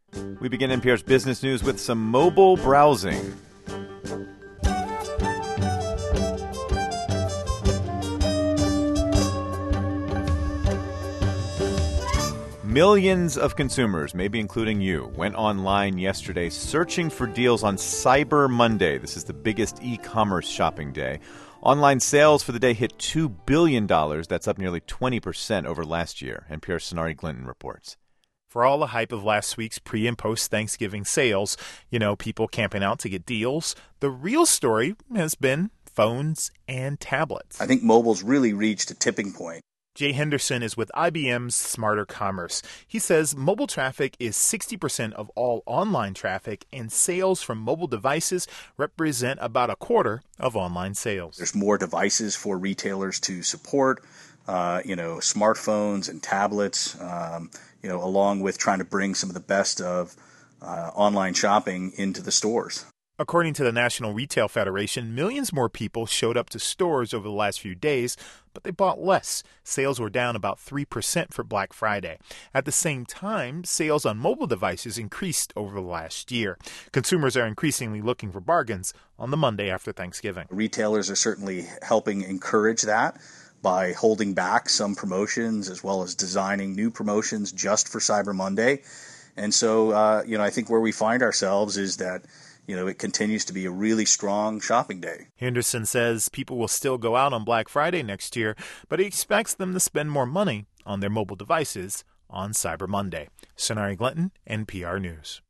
We begin NPR's business news with some mobile browsing. Millions of consumers, maybe including you, went online yesterday searching for deals on Cyber Monday. This is the biggest e-commerce shopping day. Online sales for the day hit $2 billion. That's up nearly 20% over last year. NPR's Sonari Glinton reports. For all the hype of last week's pre- and post-Thanksgiving sales, people camping out to get deals, the real story has been phones and tablets. I think mobile's really reached a tipping point. Jay Henderson is with IBM's Smarter Commerce. He says mobile traffic is 60% of all online traffic, and sales from mobile devices represent about a quarter of online sales. There's more devices for retailers to support, smartphones and tablets, along with trying to bring some of the best of online shopping into the stores. According to the National Retail Federation, millions more people showed up to stores over the last few days, but they bought less. Sales were down about 3% for Black Friday. At the same time, sales on mobile devices increased over the last year. Consumers are increasingly looking for bargains on the Monday after Thanksgiving. Retailers are certainly helping encourage that by holding back some promotions as well as designing new promotions just for Cyber Monday. And so, I think where we find ourselves is that it continues to be a really strong shopping day. Henderson says people will still go out on Black Friday next year, but he expects them to spend more money on their mobile devices on Cyber Monday. Sonari Glinton, NPR News.